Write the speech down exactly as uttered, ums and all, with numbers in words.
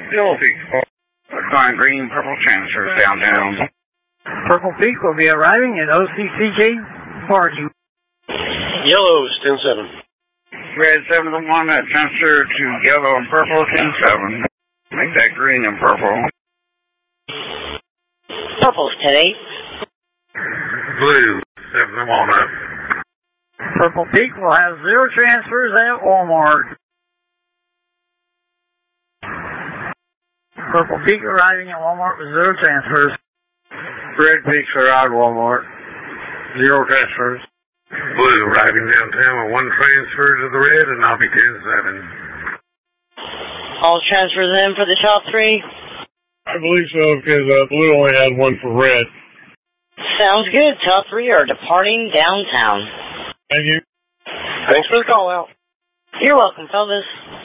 Yellow Peak. Fine green, purple transfers downtown. Purple Peak will be arriving at O C C K parking. Yellows, ten seven. Red seven to one, that transfer to yellow and purple, ten seven. Make that green and purple. Purple's ten eight. Blue, seven to one up. Purple Peak will have zero transfers at Walmart. Purple Peak arriving at Walmart with zero transfers. Red Peaks around Walmart. Zero transfers. Blue arriving downtown with one transfer to the red, and I'll be ten seven. All transfers in for the shop three? I believe so, because uh, blue only had one for red. Sounds good. Top three are departing downtown. Thank you. Thanks for the call out. You're welcome, fellas.